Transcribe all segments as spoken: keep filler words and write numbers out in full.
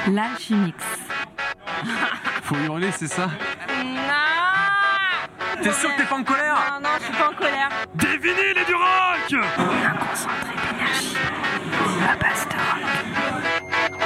L'Alchimix. Faut hurler, c'est ça? Non. T'es sûr que t'es pas en colère? Non, non, je suis pas en colère. Des vinyles et du rock! Un concentré d'énergie. La base de rock.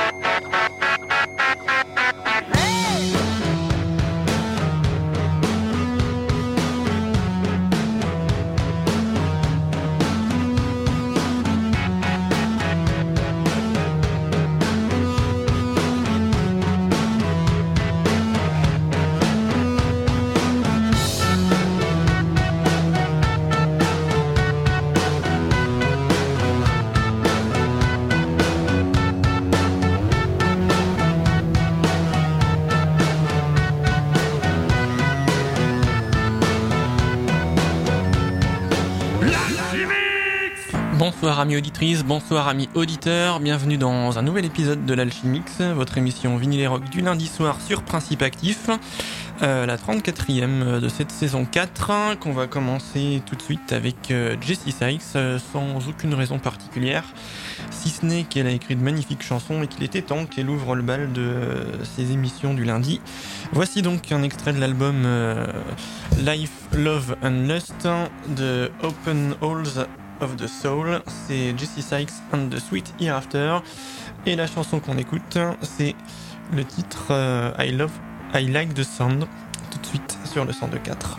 Bonsoir amis auditrices, bonsoir amis auditeurs, bienvenue dans un nouvel épisode de l'Alchimix, votre émission vinyle et rock du lundi soir sur Principe Actif, euh, la trente-quatrième de cette saison quatre, qu'on va commencer tout de suite avec euh, Jessie Sykes, euh, sans aucune raison particulière, si ce n'est qu'elle a écrit de magnifiques chansons et qu'il était temps qu'elle ouvre le bal de euh, ses émissions du lundi. Voici donc un extrait de l'album euh, Life, Love and Lust de Open Halls of the Soul, c'est Jessie Sykes and the Sweet Hereafter, et la chanson qu'on écoute, c'est le titre euh, I Love, I Like the Sound, tout de suite sur le cent deux quatre.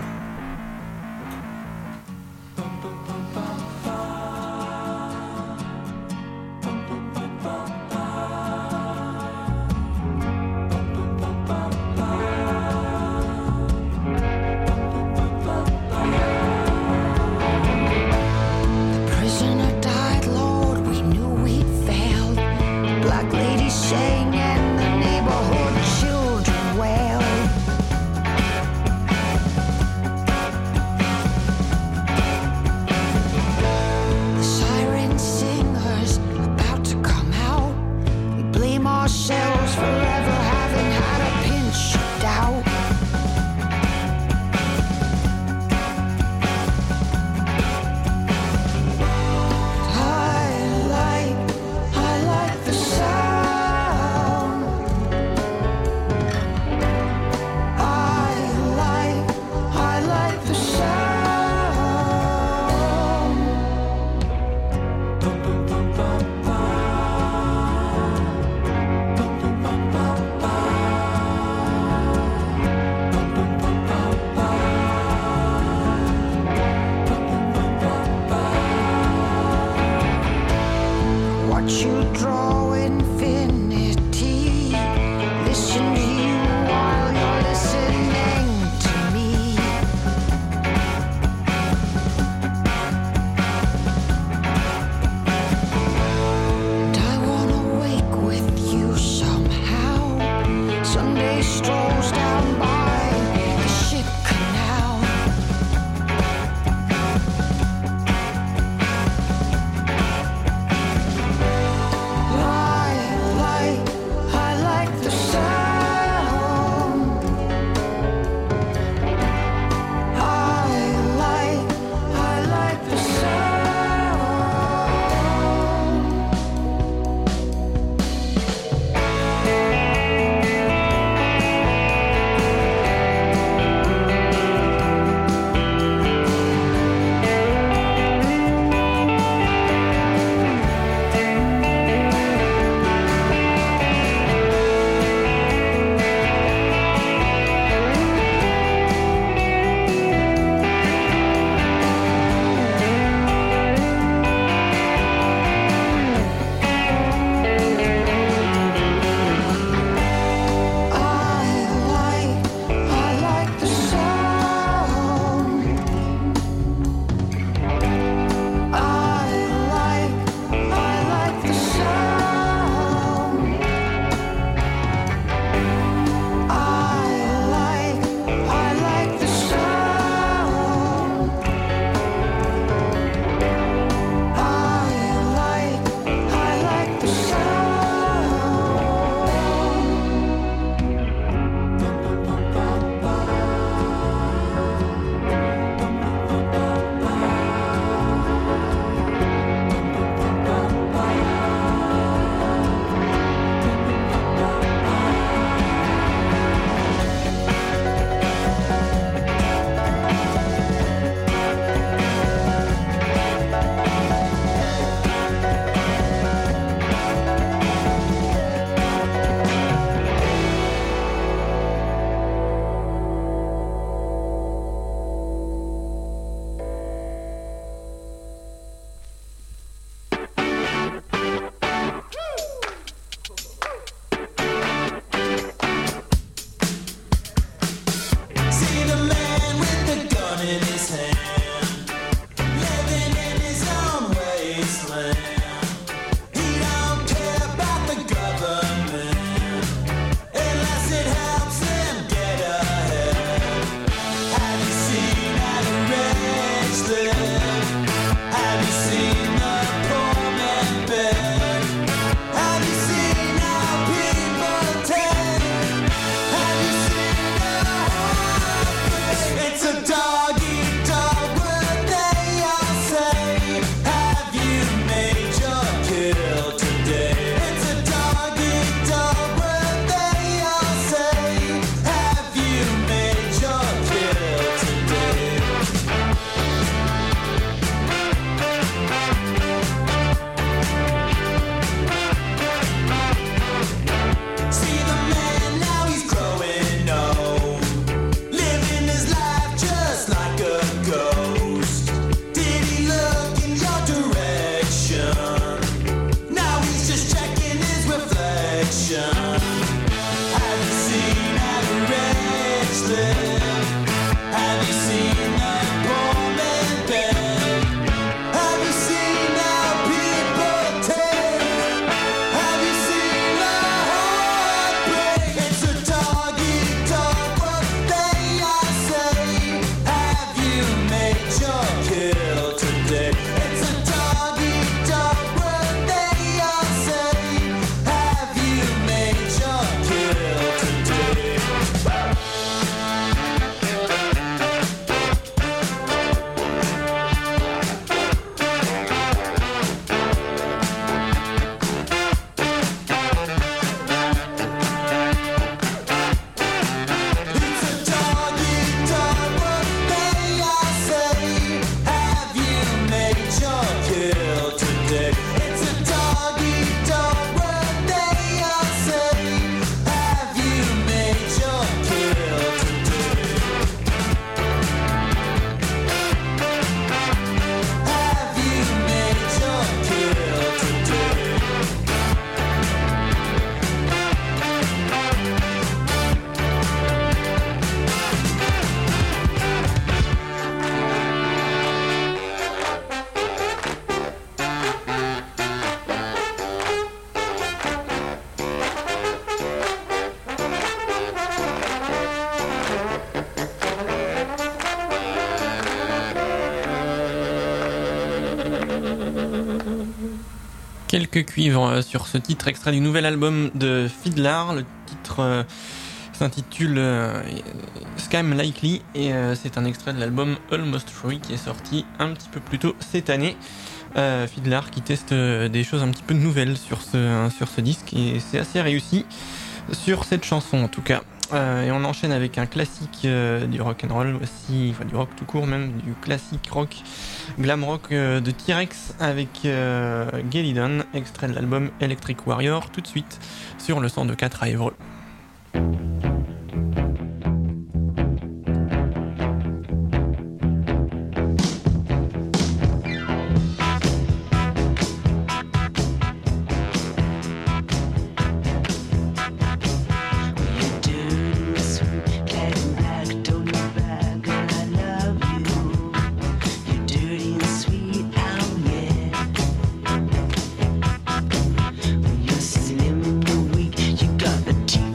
Bum, bum, bum, bum. Quelques cuivres sur ce titre extrait du nouvel album de Fiddler. Le titre euh, s'intitule euh, Scam Likely et euh, c'est un extrait de l'album Almost Free qui est sorti un petit peu plus tôt cette année. Euh, Fiddler qui teste euh, des choses un petit peu nouvelles sur ce, hein, sur ce disque et c'est assez réussi sur cette chanson en tout cas. Euh, et on enchaîne avec un classique euh, du rock and roll aussi, enfin du rock tout court même, du classique rock, glam rock euh, de T-Rex avec euh, Gelidon, extrait de l'album Electric Warrior, tout de suite sur le cent deux quatre à Évreux. Slim and weak, you got the teeth.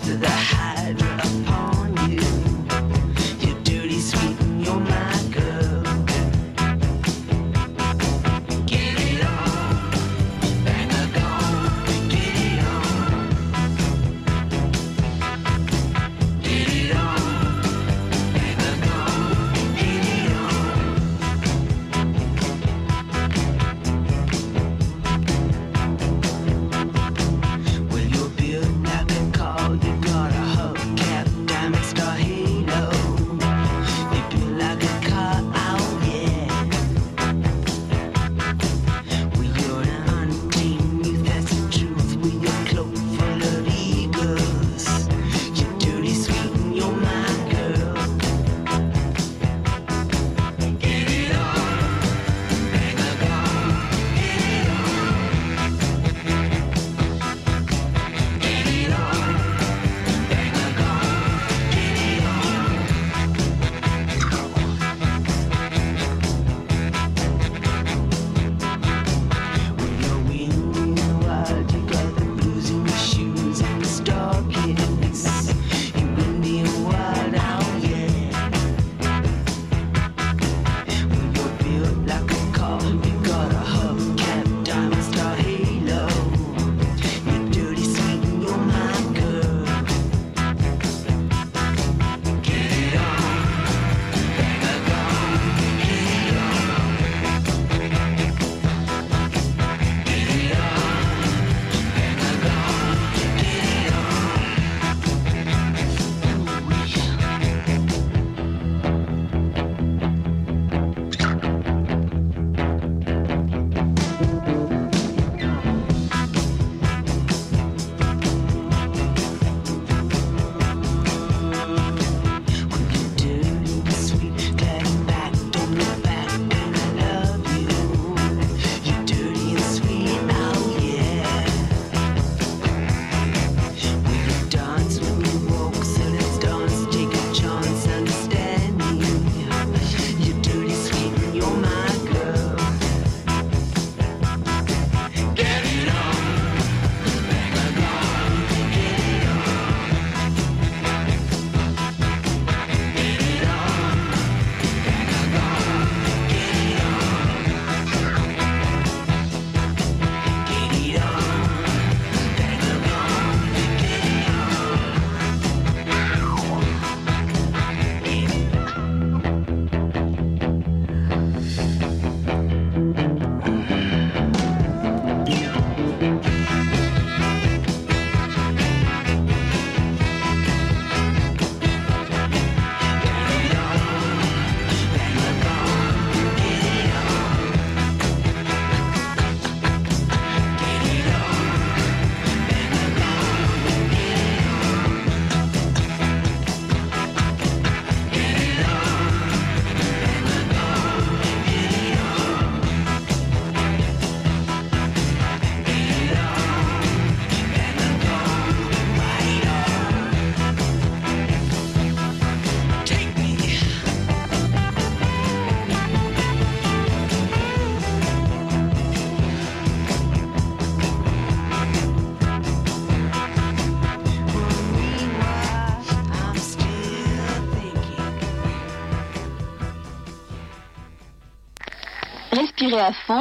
Respirez à fond.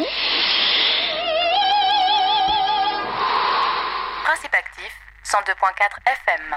Principe actif, cent deux virgule quatre F M.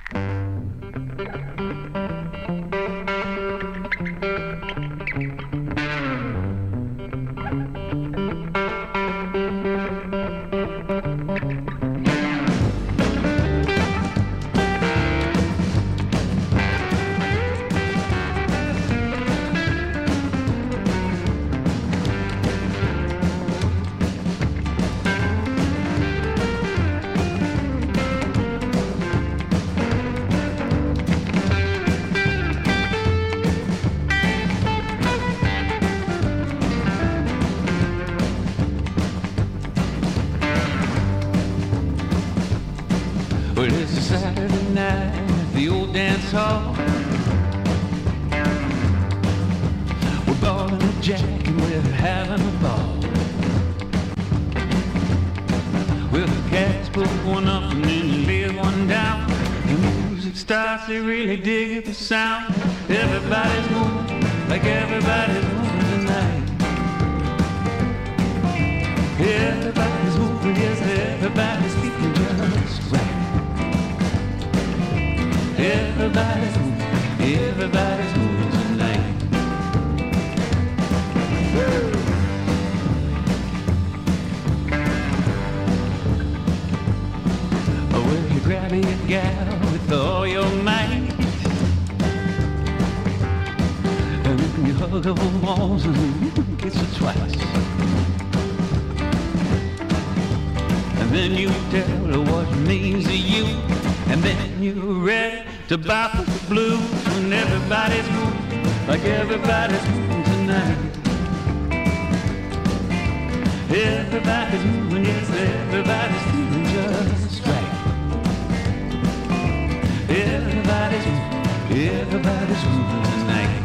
Well, it's a Saturday night at the old dance hall. We're balling a jack and we're having a ball. Well, the cats put one up and then you lay one down. The music starts, they really dig the sound. Everybody's moving like everybody's moving tonight. Everybody's moving, yes, everybody's feeling just right. Everybody's moving, everybody's moving tonight. Woo! Oh, well, you grab your gal with all your might, and then you hug her once and kiss her twice, and then you tell her what it means to you, and then you're ready to bop the blues when everybody's moving like everybody's moving tonight. Everybody's moving, yes, everybody's feeling just right. Everybody's moving, everybody's moving tonight.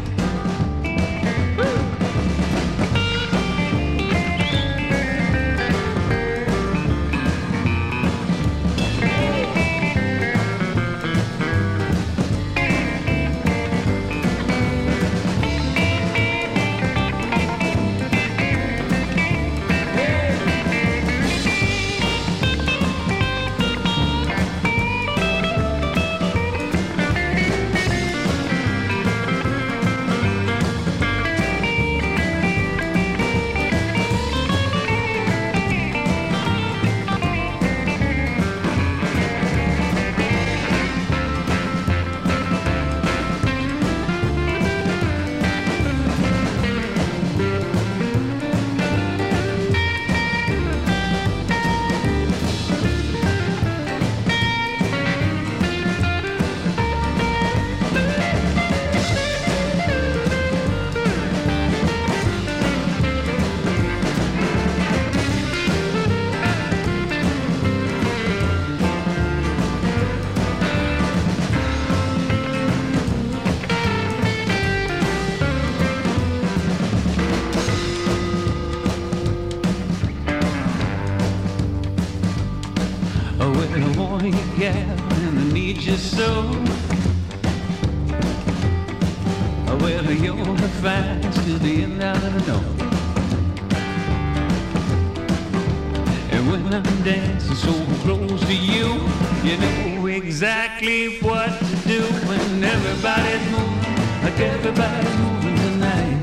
Exactly what to do when everybody's moving like everybody's moving tonight.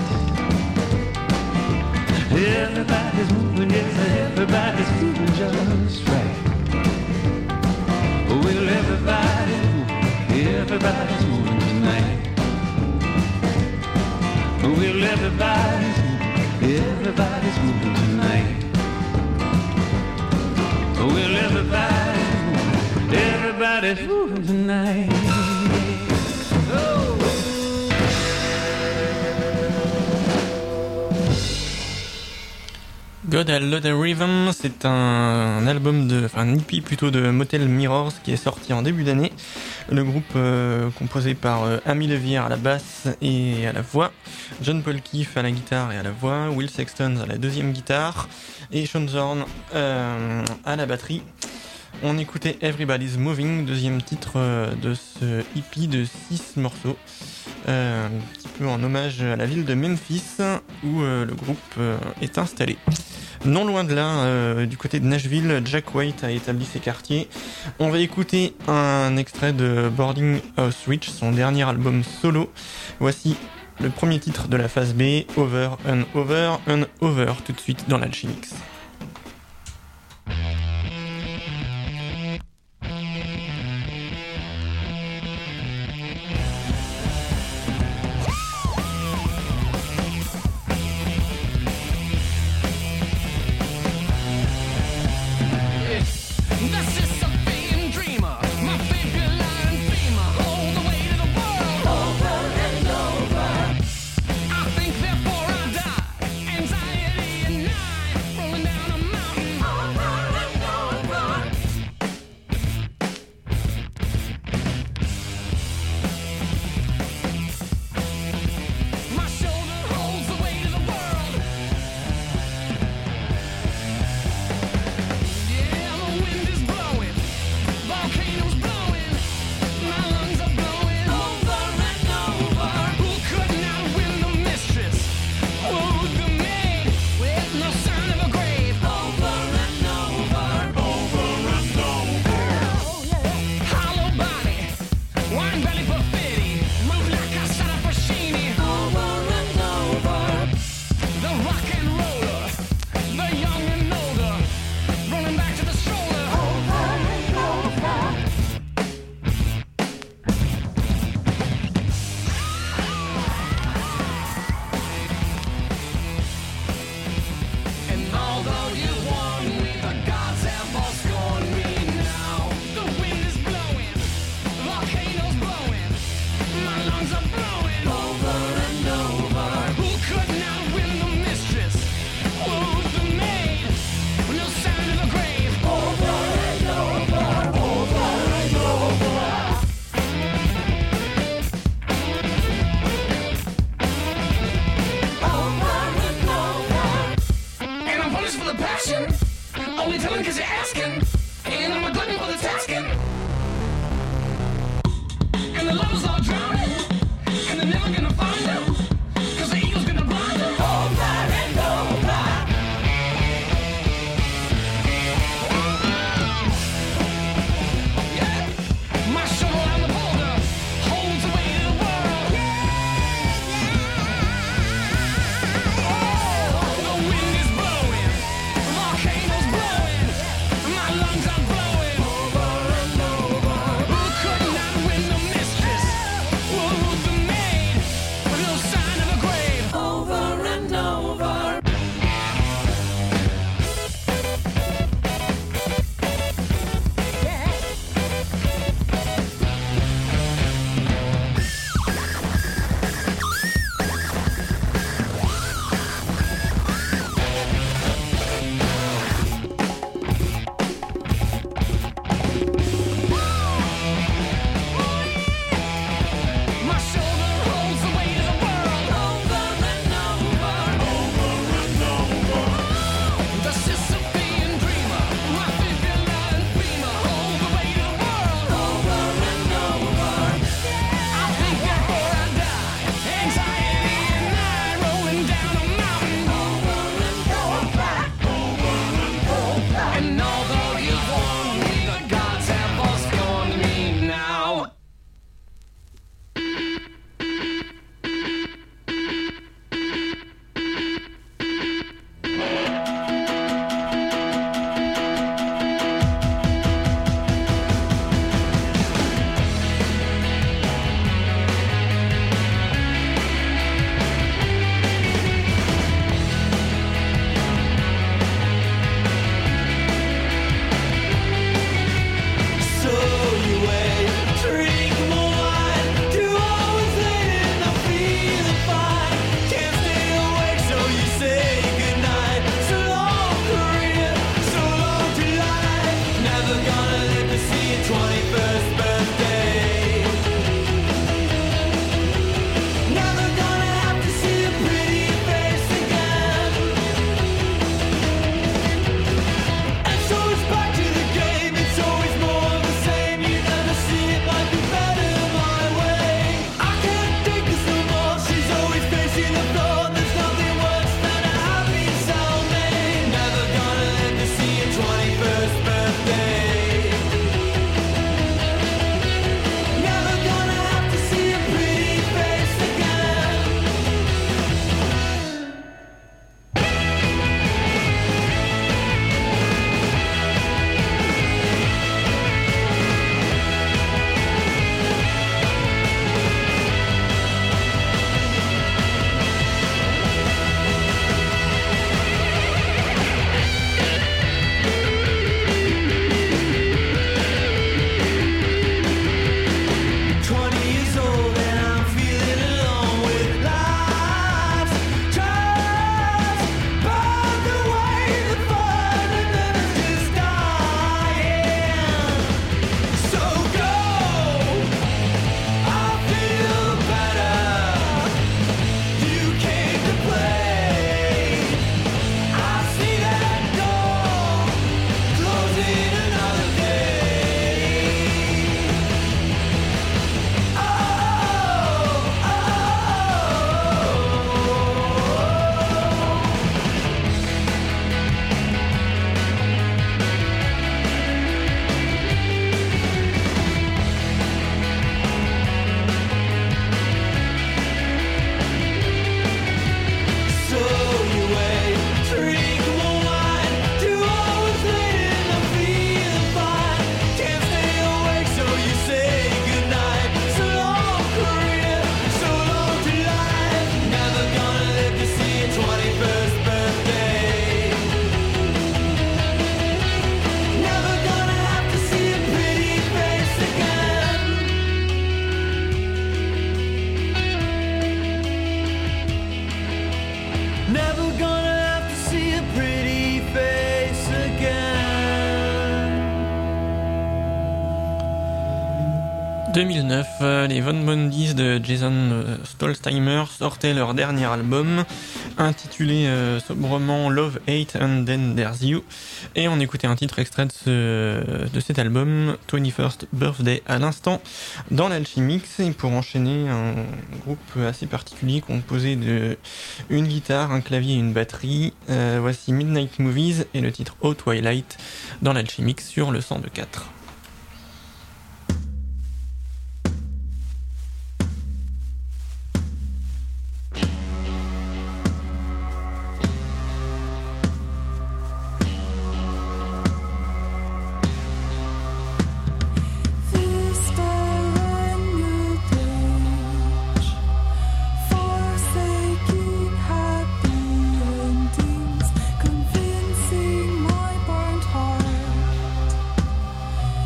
Everybody's moving, yes, everybody's feeling just right. Well, everybody's moving, everybody's moving tonight. Well, everybody's moving, everybody's moving tonight. Well, everybody's Everybody's moving tonight. Oh. God I Love the Rhythm, c'est un, un album de, enfin un E P plutôt de Motel Mirrors qui est sorti en début d'année. Le groupe euh, composé par euh, Amy Levere à la basse et à la voix, John Paul Keefe à la guitare et à la voix, Will Sexton à la deuxième guitare et Sean Zorn euh, à la batterie. On écoutait Everybody's Moving, deuxième titre de ce E P de six morceaux, euh, un petit peu en hommage à la ville de Memphis. où euh, le groupe euh, est installé. Non loin de là, euh, du côté de Nashville, Jack White a établi ses quartiers. On va écouter un extrait de Boarding House Witch, son dernier album solo. Voici le premier titre de la phase B, Over and Over and Over, tout de suite dans l'Alchimix. Rolling down deux mille neuf, les Von Mondies de Jason Stolzheimer sortaient leur dernier album, intitulé euh, sobrement Love, Hate and Then There's You, et on écoutait un titre extrait de, ce, de cet album, twenty-first Birthday, à l'instant, dans l'Alchimix. Et pour enchaîner, un groupe assez particulier composé de une guitare, un clavier et une batterie, euh, voici Midnight Movies et le titre Oh Twilight dans l'Alchimix sur le cent deux point quatre. Convincing my burnt heart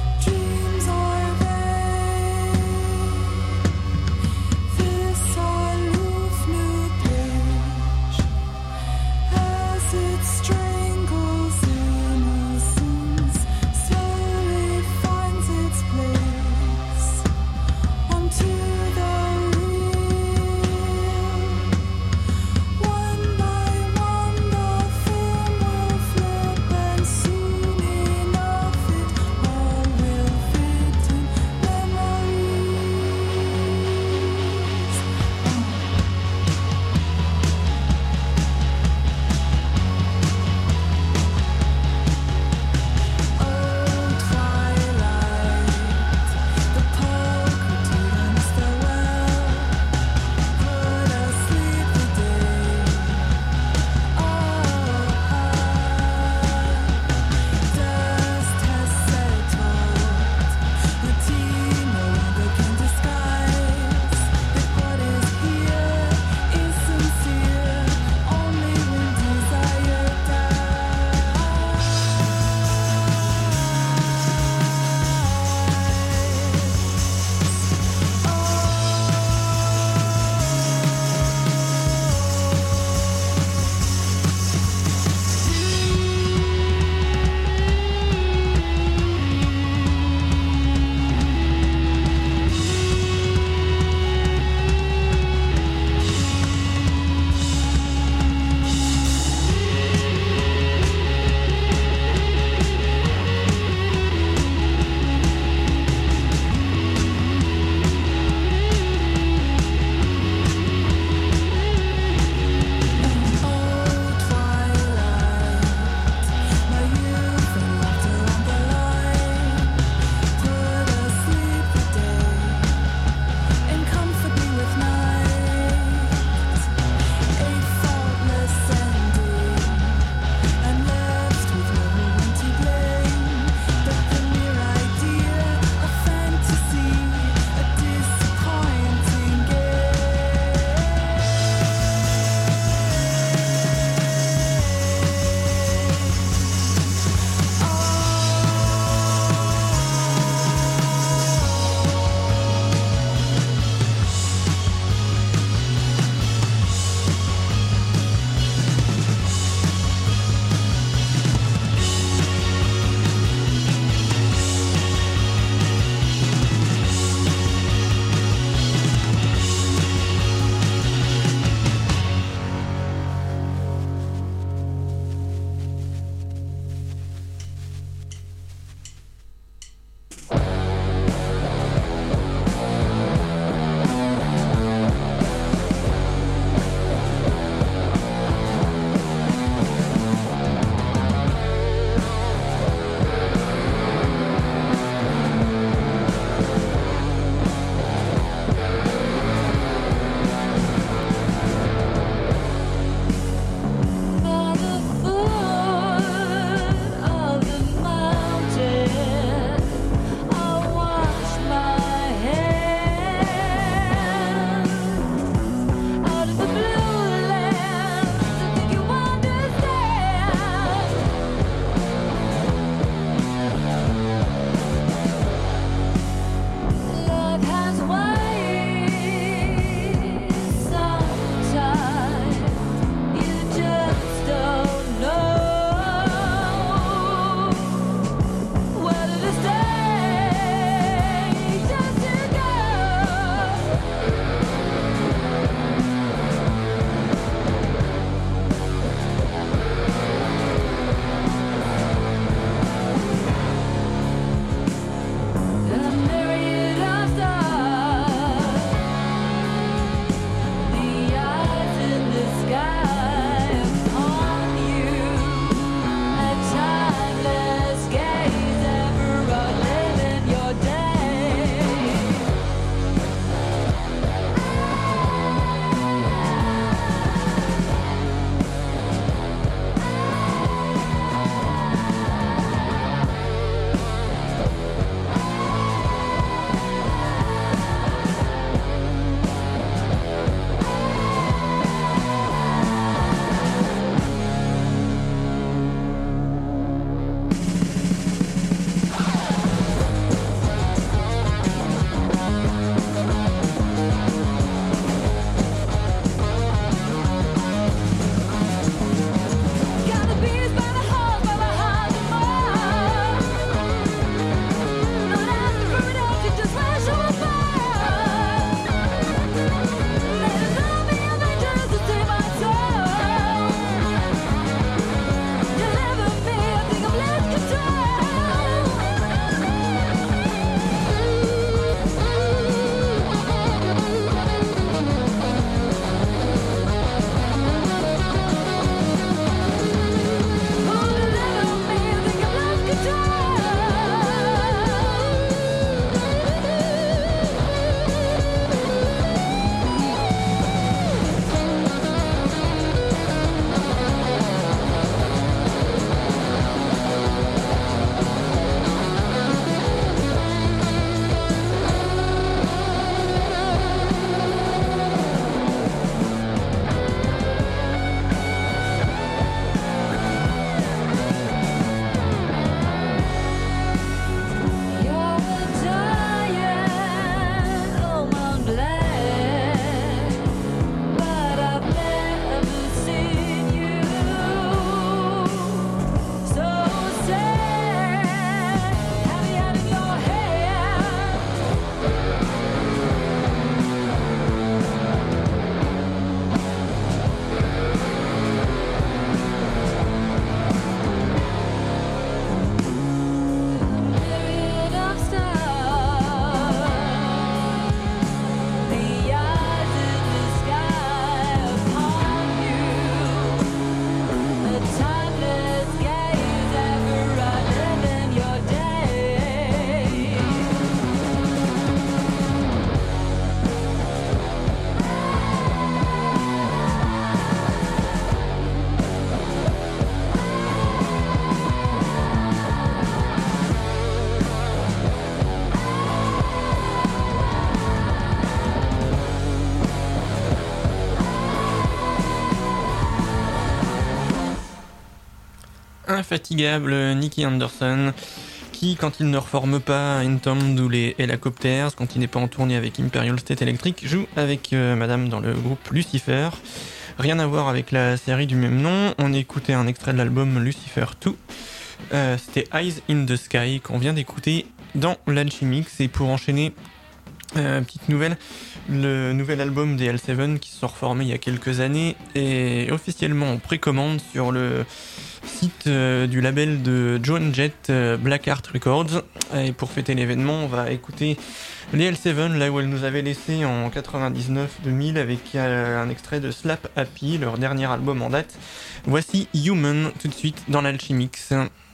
l'infatigable Nicky Anderson, qui, quand il ne reforme pas Entombed ou les Helicopters, quand il n'est pas en tournée avec Imperial State Electric, joue avec euh, Madame dans le groupe Lucifer. Rien à voir avec la série du même nom. On écoutait un extrait de l'album Lucifer deux. Euh, c'était Eyes in the Sky qu'on vient d'écouter dans l'Alchimix. Et pour enchaîner, euh, petite nouvelle, le nouvel album des L sept qui se sont reformés il y a quelques années est officiellement en précommande sur le site euh, du label de Joan Jett, euh, Blackheart Records. Et pour fêter l'événement, on va écouter les L sept là où elles nous avaient laissé en quatre-vingt-dix-neuf deux mille avec euh, un extrait de Slap Happy, leur dernier album en date. Voici Human tout de suite dans l'Alchimix.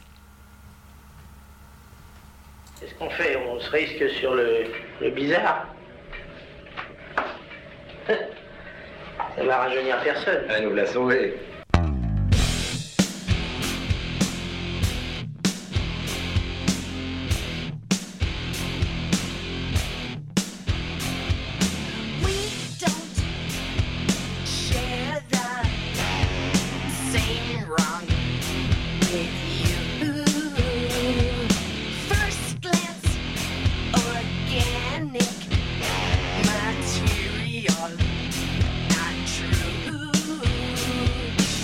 Qu'est-ce qu'on fait? On se risque sur le, le bizarre. Ça va rajeunir personne. Elle nous l'a sauvé. Material, not true.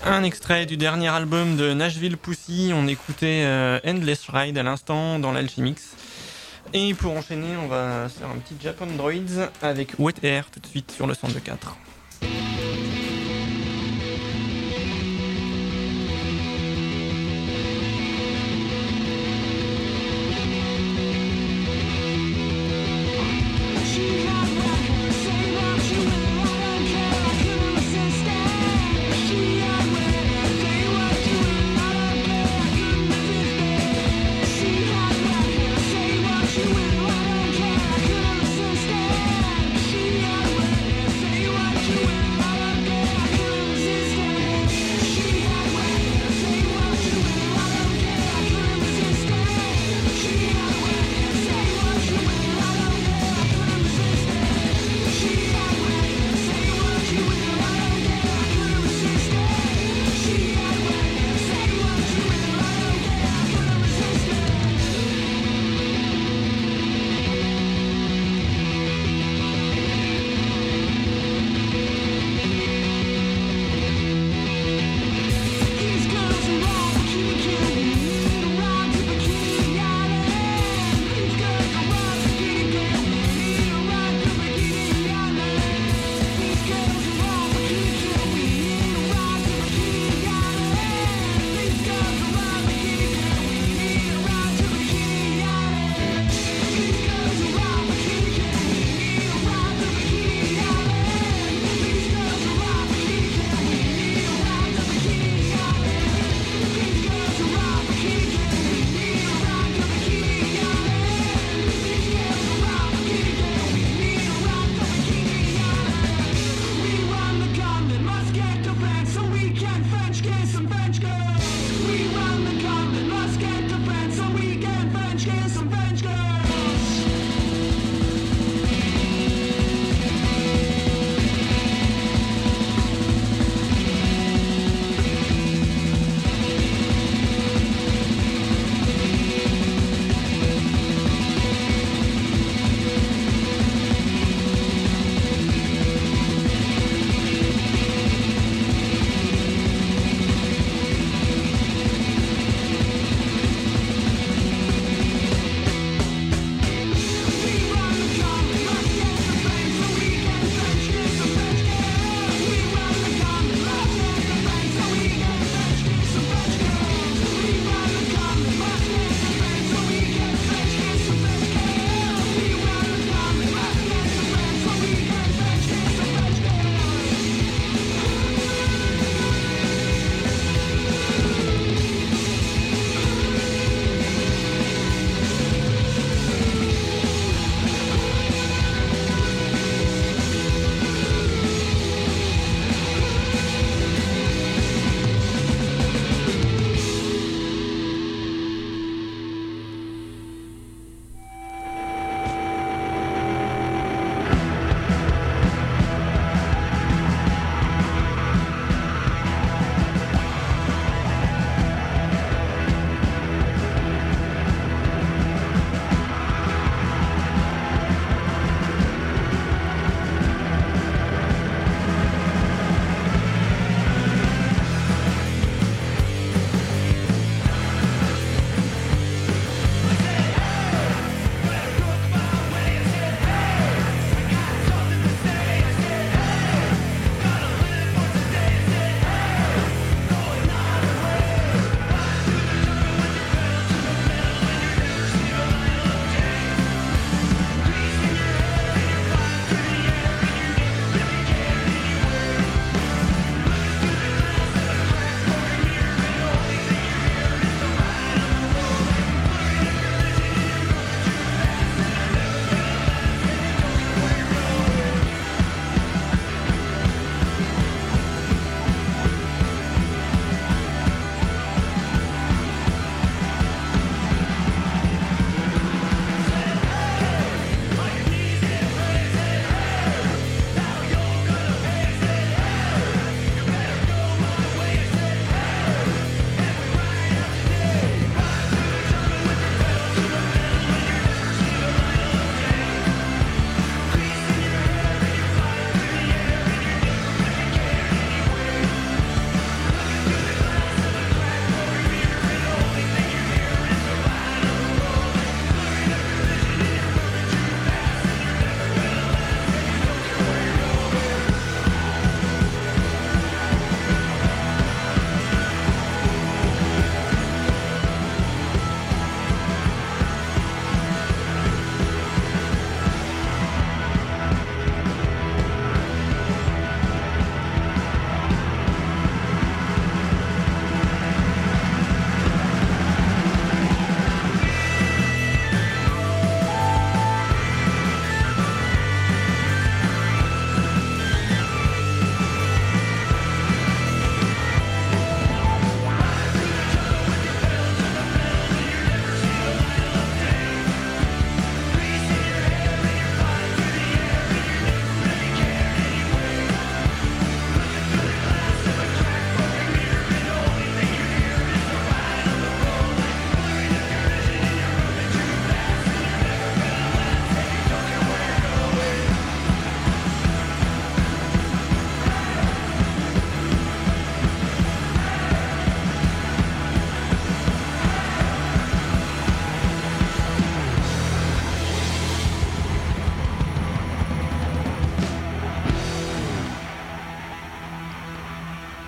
Un extrait du dernier album de Nashville Pussy, on écoutait euh, Endless Ride à l'instant dans l'Alchimix. Et pour enchaîner, on va faire un petit Japan Droids avec Wet Air tout de suite sur le cent deux point quatre. She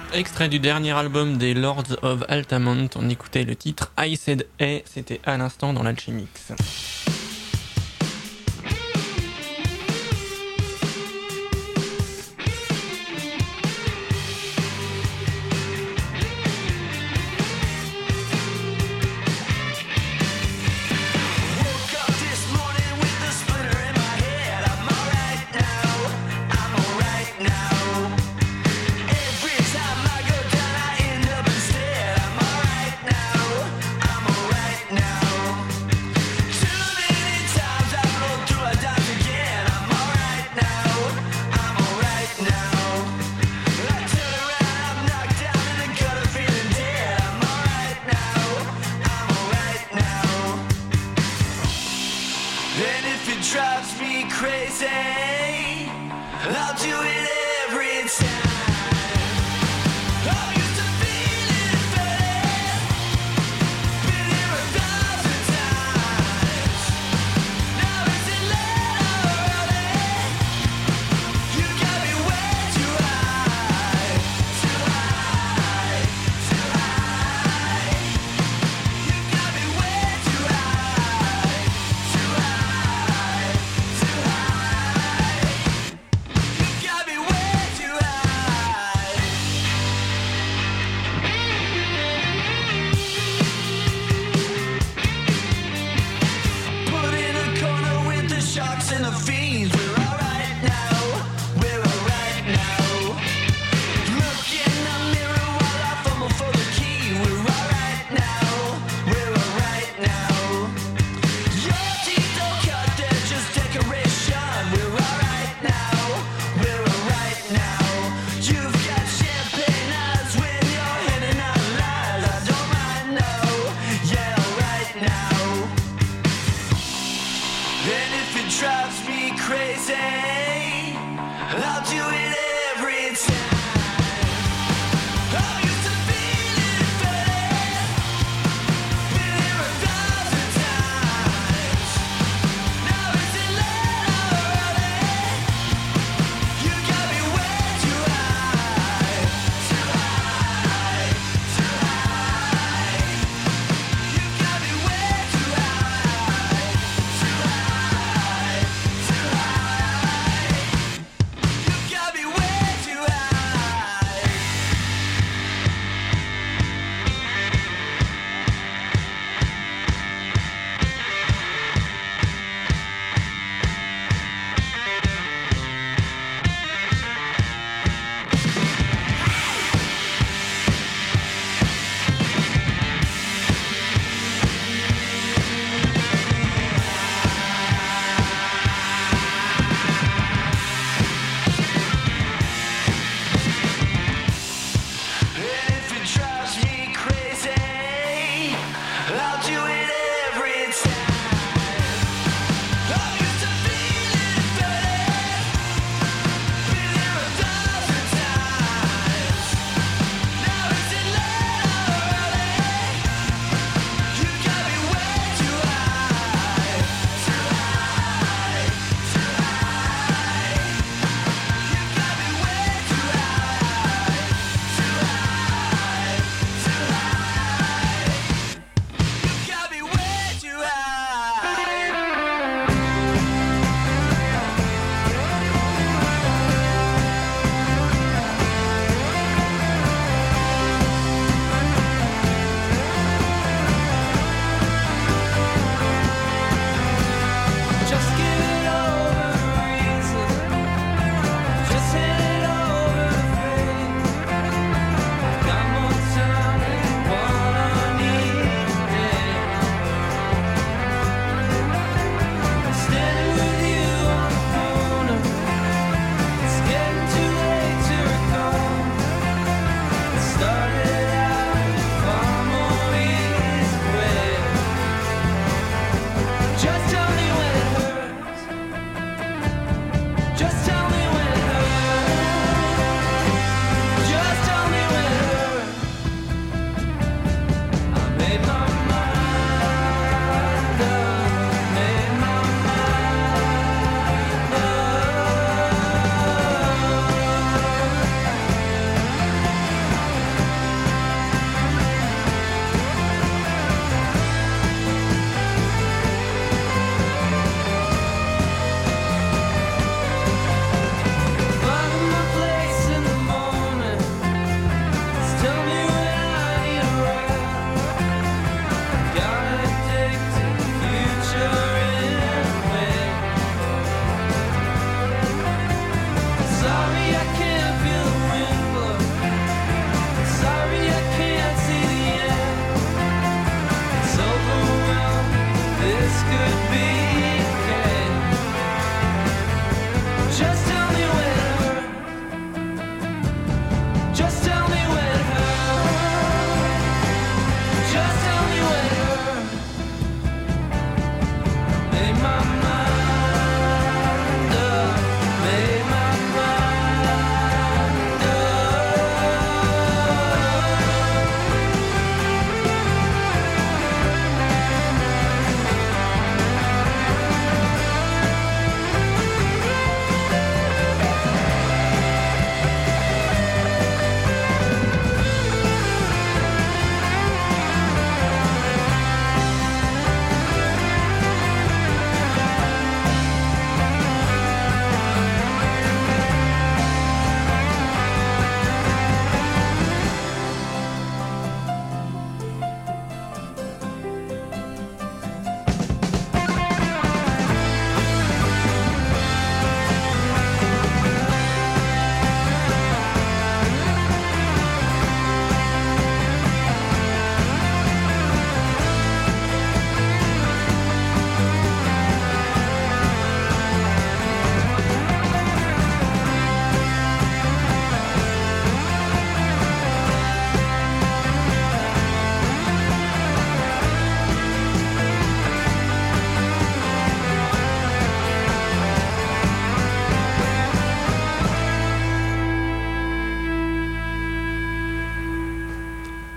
Extrait du dernier album des Lords of Altamont, on écoutait le titre I Said Hey, c'était à l'instant dans l'Alchimix. Got me way too high.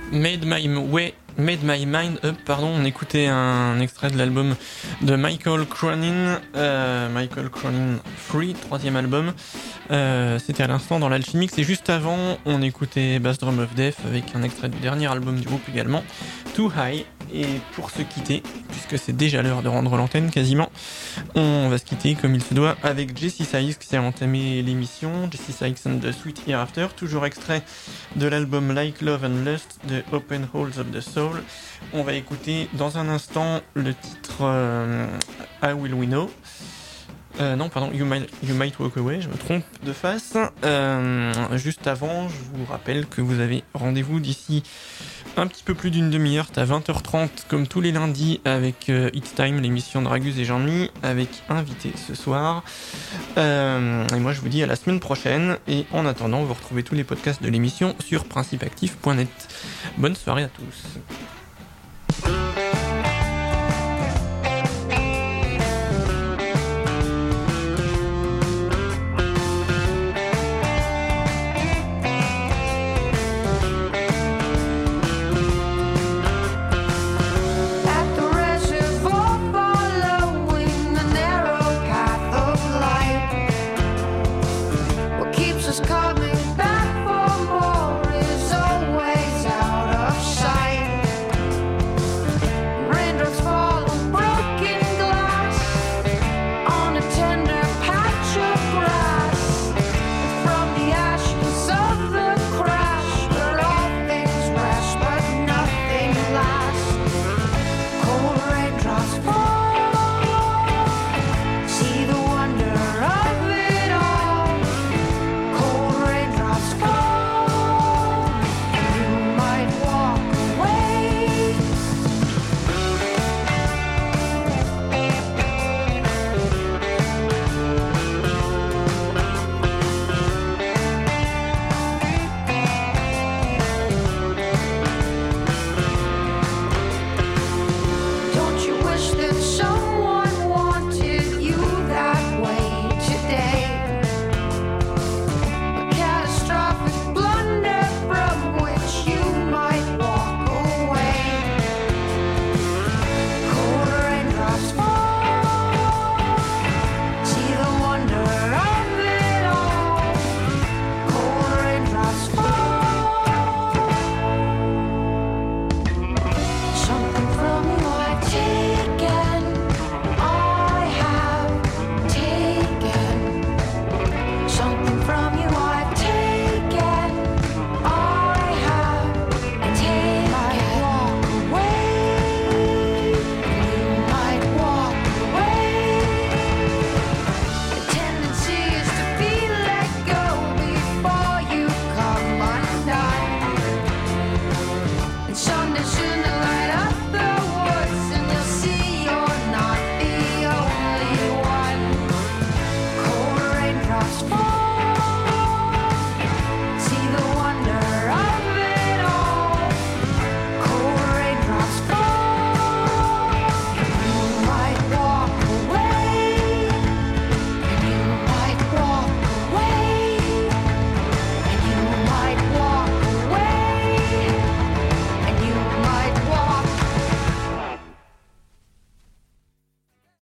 Made My Way, Made My Mind Up, pardon. On écoutait un extrait de l'album de Michael Cronin, euh, Michael Cronin Free, troisième album. Euh, c'était à l'instant dans l'Alchimix. Et juste avant, on écoutait Bass Drum of Death avec un extrait du dernier album du groupe également, Too High. Et pour se quitter, puisque c'est déjà l'heure de rendre l'antenne quasiment, on va se quitter comme il se doit avec Jesse Sykes qui a entamé l'émission, Jesse Sykes and the Sweet Hereafter, toujours extrait de l'album Like Love and Lust de Open Holes of the Soul. On va écouter dans un instant le titre euh, How Will We Know. Euh, non, pardon, you might, you might Walk Away, je me trompe de face. Euh, juste avant, je vous rappelle que vous avez rendez-vous d'ici un petit peu plus d'une demi-heure, à vingt heures trente, comme tous les lundis, avec euh, It's Time, l'émission de Ragus et Jean-Mi, avec invité ce soir. Euh, et moi, je vous dis à la semaine prochaine. Et en attendant, vous retrouvez tous les podcasts de l'émission sur principe actif point net. Bonne soirée à tous.